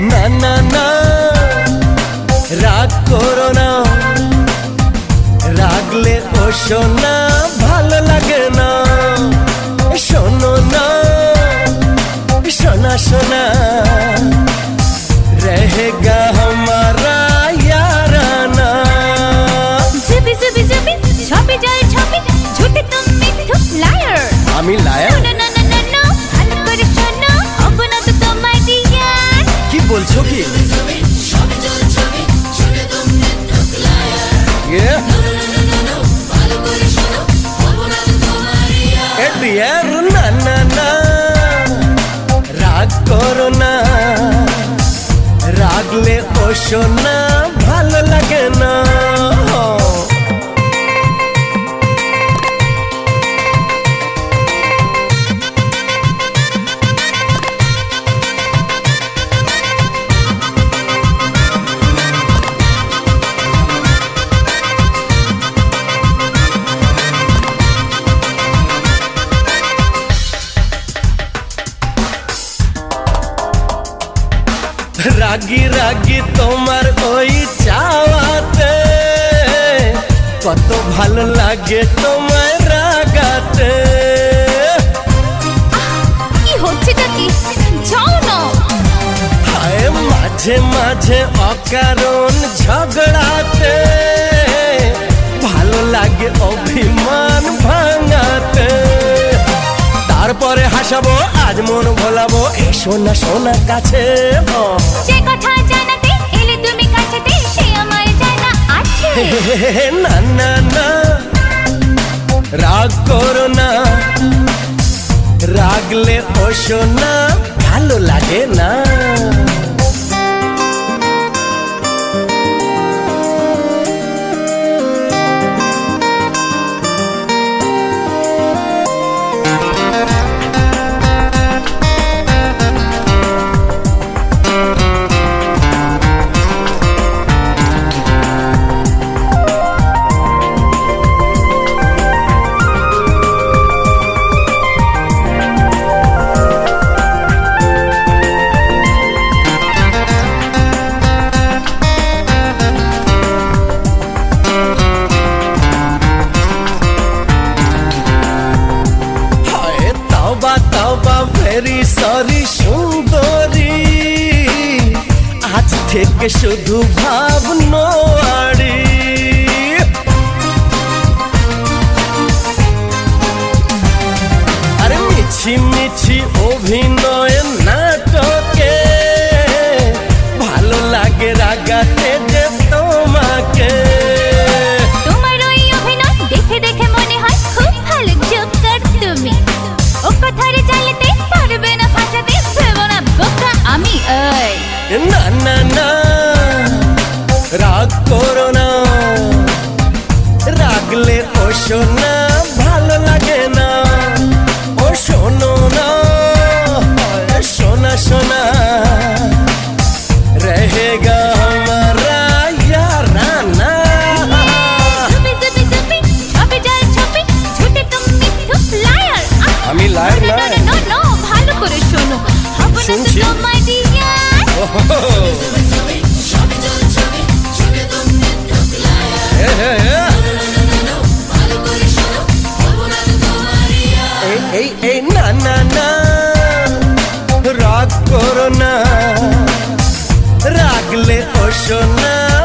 না না না রাগ করো না, রাগলে ও সোনা ভালো লাগে না। শোনো না সোনা সোনা, रहेगा हमारा याराना। जुबी जुबी जुबी छपी जाए छपी, झूठे तुम मिथ्यु लायर। আমি লায়ার? না না না না না, ভালো করে শোনো, হব না তো তোমায় ডিয়ার। কি বলছো কি? ডিয়ার না না না রাগ করো না, রাগলে ও সোনা ভালো লাগে না। রাগি রাগি তোমার ওই চাওয়াতে, কত ভালো লাগে তোমায় রাগাতে। কি হচ্ছেটা কি? যাও না। হায় মাঝে মাঝে অকারণ ঝগড়াতে, ভালো লাগে অভিমান ভাঙাতে। তারপরে হাসাবো, আজ মন ভোলাবো, এই সোনা সোনা কাছে। যে কথা জানাতে এলে তুমি কাছেতে, সে আমার জানা আছে। না না না রাগ করো না, রাগলে ও সোনা ভালো লাগে না। ভেরি সরি সুন্দরী, আজ থেকে শুধু ভাবনোয়ারি। আরে মিছি মিছি অভিনয় নাটকে, ভালো লাগে রাগাতে যে তোমাকে। তোমার ওই অভিনয় দেখে দেখে মনে হয় খুব ভালো জোকার তুমি। ও কথারে চালাতে পারবে না ফাঁসাতে, ভেবো না বোকা আমি। না না না রাগ করো না, রাগলে ও সোনা ভালো লাগে না। ও শোনো না সোনা সোনা, रहेगा हमारा याराना। जुबी जुबी जुबी छपी जाए छपी, झूठे तुम मिथ्यु लायर। আমি লায়ার না। নো নো, ভালো করে শোনো, হব না তো তোমায় ডিয়ার। এই না না না রাগ করো না, রাগলে ও সোনা